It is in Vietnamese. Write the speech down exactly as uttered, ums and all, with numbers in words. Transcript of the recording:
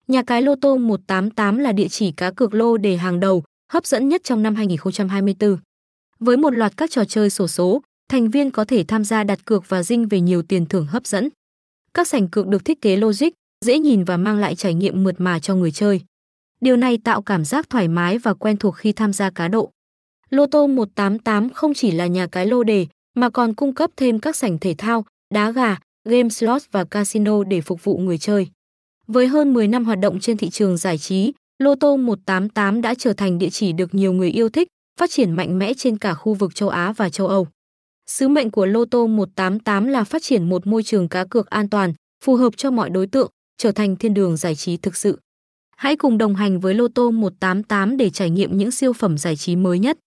Nhà cái lô tô một tám tám là địa chỉ cá cược lô đề hàng đầu, hấp dẫn nhất trong năm hai nghìn không trăm hai mươi tư. Với một loạt các trò chơi xổ số, thành viên có thể tham gia đặt cược và dinh về nhiều tiền thưởng hấp dẫn. Các sảnh cược được thiết kế logic, dễ nhìn và mang lại trải nghiệm mượt mà cho người chơi. Điều này tạo cảm giác thoải mái và quen thuộc khi tham gia cá độ. Lô tô một tám tám không chỉ là nhà cái lô đề mà còn cung cấp thêm các sảnh thể thao, đá gà, game slot và casino để phục vụ người chơi. Với hơn mười năm hoạt động trên thị trường giải trí, Lô tô một tám tám đã trở thành địa chỉ được nhiều người yêu thích, phát triển mạnh mẽ trên cả khu vực châu Á và châu Âu. Sứ mệnh của Lô tô một tám tám là phát triển một môi trường cá cược an toàn, phù hợp cho mọi đối tượng, trở thành thiên đường giải trí thực sự. Hãy cùng đồng hành với Lô tô một tám tám để trải nghiệm những siêu phẩm giải trí mới nhất.